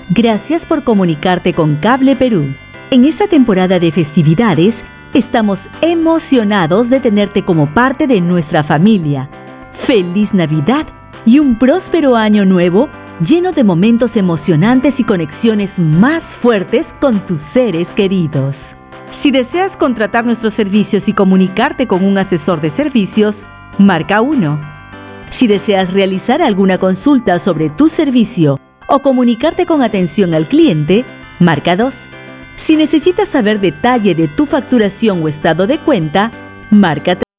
Gracias por comunicarte con Cable Perú. En esta temporada de festividades, estamos emocionados de tenerte como parte de nuestra familia. ¡Feliz Navidad y un próspero año nuevo lleno de momentos emocionantes y conexiones más fuertes con tus seres queridos! Si deseas contratar nuestros servicios y comunicarte con un asesor de servicios, marca 1. Si deseas realizar alguna consulta sobre tu servicio o comunicarte con atención al cliente, marca 2. Si necesitas saber detalle de tu facturación o estado de cuenta, marca 3.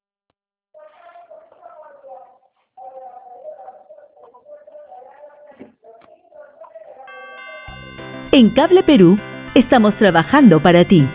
En Cable Perú, estamos trabajando para ti.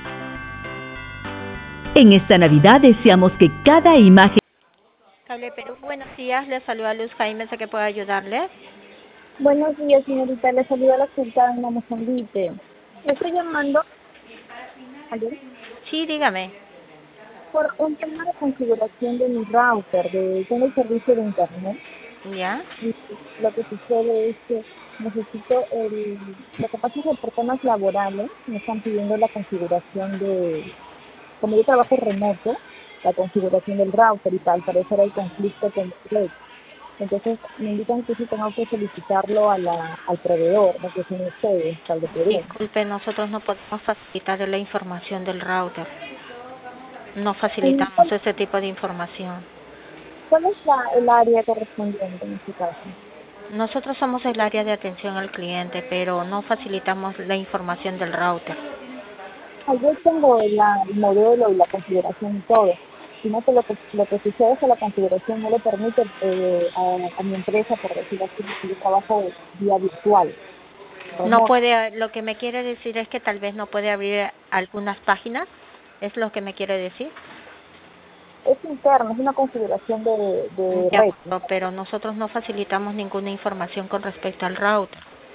En esta Navidad deseamos que cada imagen... Cable Perú, buenos días, le saluda Luz Jaime, sé que puedo ayudarle. Buenos días, señorita. Le saluda la secretaria de Mozambique. Le estoy llamando ayer Sí, dígame. por un tema de configuración de mi router. Tengo el servicio de internet ¿Ya? y lo que sucede es que necesito lo que pasa es que por temas laborales me están pidiendo la configuración como yo trabajo remoto, la configuración del router y tal. Parecer hay conflicto con el red. Entonces me indican que sí tengo que solicitarlo al proveedor, no que son ustedes, Cable Perú. Disculpe, nosotros no podemos facilitar la información del router. No facilitamos Entonces, ese tipo de información. ¿cuál es el área correspondiente en este caso? Nosotros somos el área de atención al cliente, pero no facilitamos la información del router. Yo tengo el modelo y la configuración y todo, sino que lo que sucede es que la configuración no le permite a mi empresa, por decirlo así, que yo trabajo vía virtual, No remoto. puede, lo que me quiere decir es que tal vez no puede abrir algunas páginas, ¿es lo que me quiere decir? Es interno, es una configuración de De red. acuerdo, pero nosotros no facilitamos ninguna información con respecto al router.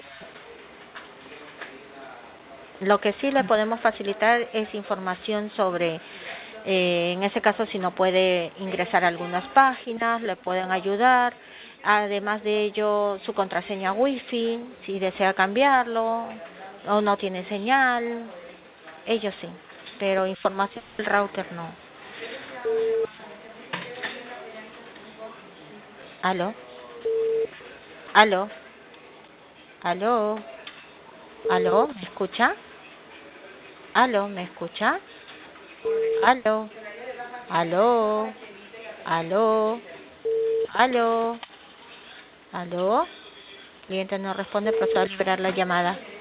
Lo que sí le podemos facilitar es información sobre, en ese caso, si no puede ingresar a algunas páginas, le pueden ayudar. Además de ello, su contraseña Wi-Fi, si desea cambiarlo o no tiene señal, ellos sí, pero información del router no. ¿Aló? ¿Aló? ¿Aló? ¿Aló? ¿Me escucha? ¿Aló? ¿Me escucha? ¿Aló? ¿Aló? ¿Aló? ¿Aló? ¿Aló? Cliente no responde, pasó a esperar la llamada.